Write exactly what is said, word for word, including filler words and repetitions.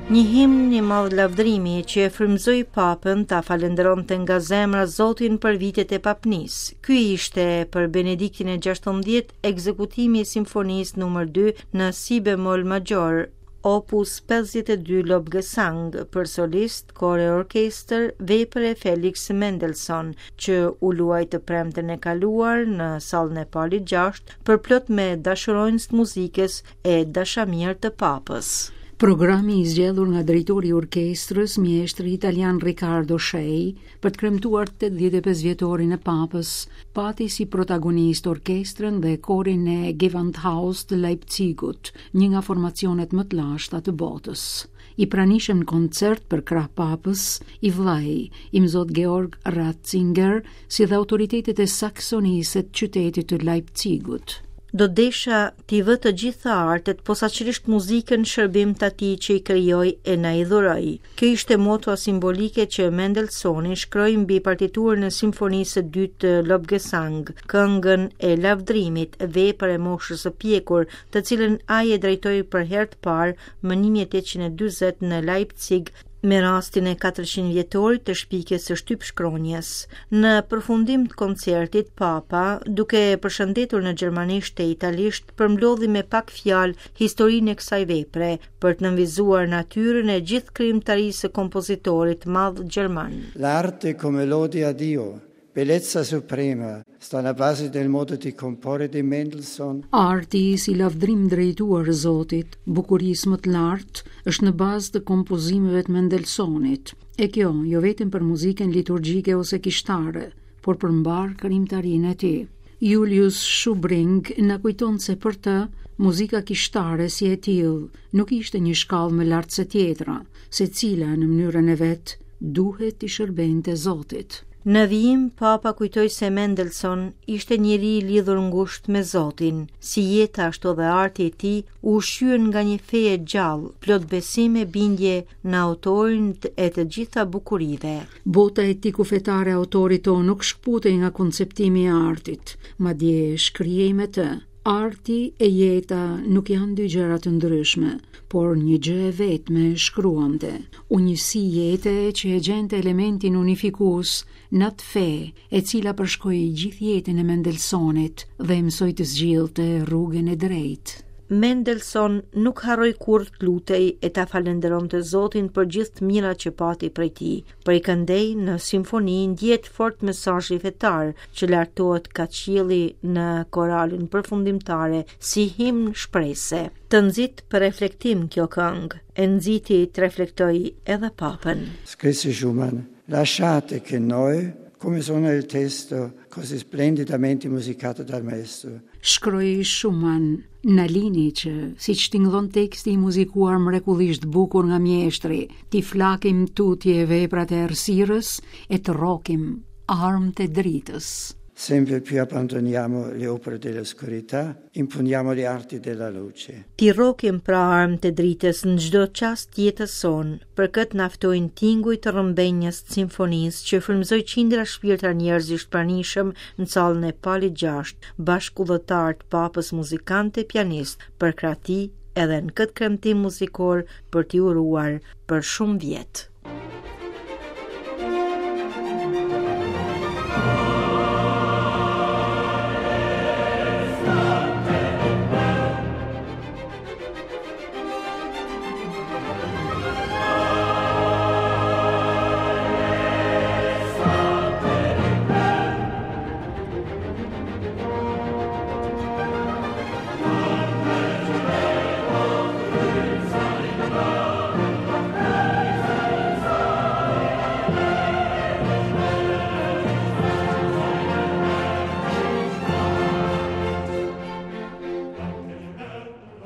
Një himn i madh lavdërimi që e frymëzoi papën ta falenderonte nga zemra Zotin për vitet e papnisë. Ky ishte për Benediktin e gjashtëdhjetë ekzekutimi i simfonisë numër dy në si bemol magjor, opus pesëdhjetë e dy Lobgesang për solist, kor e orkestër, vepër e Felix Mendelssohn, që u luaj të premten e kaluar në sallën e Palit gjashtë për plot me dashuronjës të muzikës e dashamirë të papës. Programi i zgjedhur nga drejtori i orkestrës, mjeshtri italian Riccardo Shei, për të kremtuar tetëdhjetë e pesë vjetorin e papës, pati si protagonist orkestrën dhe korin e Gewandhaus të Leipzigut, një nga formacionet më të lashta të botës. I pranishëm në koncert për krah papës, i vllai, i mzot Georg Ratzinger, si dhe autoritetet e saksonisë të qytetit të Leipzigut. Do desha t'i vë të gjitha artet, posaçërisht muzikën shërbim të atij që i krijoi e na i dhuroi. Kjo ishte moto simbolike që Mendelssohni shkroi mbi partiturën e simfonisë së dytë të Lobgesang, këngën e lavdërimit, vepër e moshës së pjekur, të cilën ai e drejtoi për herë të parë më një mijë e tetëqind e dyzet në Leipzig, me rastin e katërqind vjetorit të shpikjes së shtypshkronjës. Në përfundim të koncertit, Papa, duke përshëndetur në gjermanisht e italisht, përmbledhi me pak fjalë historinë e kësaj vepre për të nënvizuar natyrën e gjithë krijimtarisë së kompozitorit madh gjerman. L'arte come lode a Dio, bellezza suprema, sta alla base del modo di comporre di Mendelssohn. Arti si lavdrim drejtuar Zotit, bukurisë më të lartë, është në bazë të kompozimeve të Mendelssohnit. E kjo jo vetëm për muzikën liturgjike ose kishtare, por për mbar krijimtarinë e tij. Julius Schubring na kujton se për të muzika kishtare si e tillë nuk ishte një shkallë më lart se tjetra, secila në mënyrën e vet duhet të shërbente Zotit. Në vijim, Papa kujtoi se Mendelssohn ishte njeri i lidhur ngushtë me Zotin, si jeta ashtu dhe arti i tij u ushqyen nga një fe e gjallë, plot besim e bindje në autorin e të gjitha bukurive. Bota etiku fetare e autorit tonë nuk shkputej nga konceptimi i artit, madje shkrihej me të. Arti e jeta nuk janë dy gjëra të ndryshme, por një gjë e vetme shkruante. Unjësi jete që e gjente elementin unifikues në atë fe, e cila përshkoi gjithë jetën e Mendelssohnit dhe mësoi të zgjidhte rrugën e drejtë. Mendelssohn nuk harroi kurrë të lutej e ta falenderonte Zotin për gjithë të mirat që pati prej tij. Për i këndej në simfoni ndjet fort mesazhi fetar që lartohet ka qielli në koralin përfundimtare si himn shprehse. Të nxit për reflektim kjo këngë, e nxiti të reflektoi edhe papën. Scrisse Schumann, lasciate che noi, come suona il testo così splendidamente musicato dal maestro. Shkroi Schumann, na lini që, si që tingëllon teksti i muzikuar mrekullisht bukur nga mjeshtri, ti flakim tutje veprat e errësirës e të rrokim armët e dritës. Sempre più abbandoniamo le opere dell'oscurità, imponiamo le arti della luce. Ti rrokim pra armët e dritës në çdo çast jetës son, për këtë naftojnë tinguj të rrëmbenjës të simfonisë që frymëzoi qindra shpirtra njerëzish pranishëm në sallën e Palit gjashtë, bashkëudhëtar të papës muzikante pianist, për krahti edhe në këtë kremtim muzikor për t'i uruar për shumë vjet.